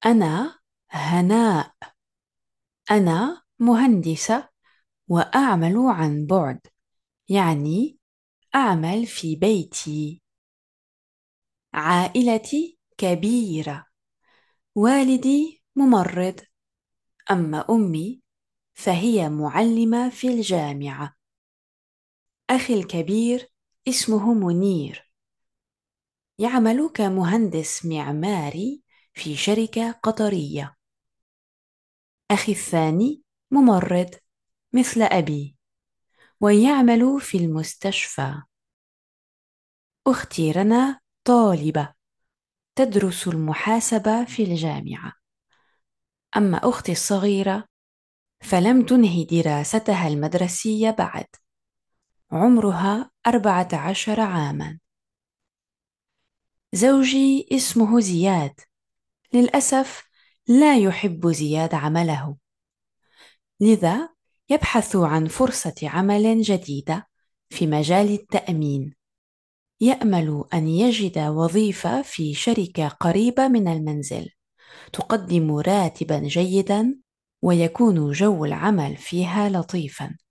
أنا هناء. أنا مهندسة وأعمل عن بعد، يعني أعمل في بيتي. عائلتي كبيرة، والدي ممرض، أما أمي فهي معلمة في الجامعة. أخي الكبير اسمه منير، يعمل كمهندس معماري في شركة قطرية. أخي الثاني ممرض مثل أبي، ويعمل في المستشفى. أختي رنا طالبة تدرس المحاسبة في الجامعة، أما أختي الصغيرة فلم تنهي دراستها المدرسية بعد، عمرها 14 عاما. زوجي اسمه زياد، للأسف لا يحب زياد عمله، لذا يبحث عن فرصة عمل جديدة في مجال التأمين. يأمل أن يجد وظيفة في شركة قريبة من المنزل تقدم راتبا جيدا، ويكون جو العمل فيها لطيفا.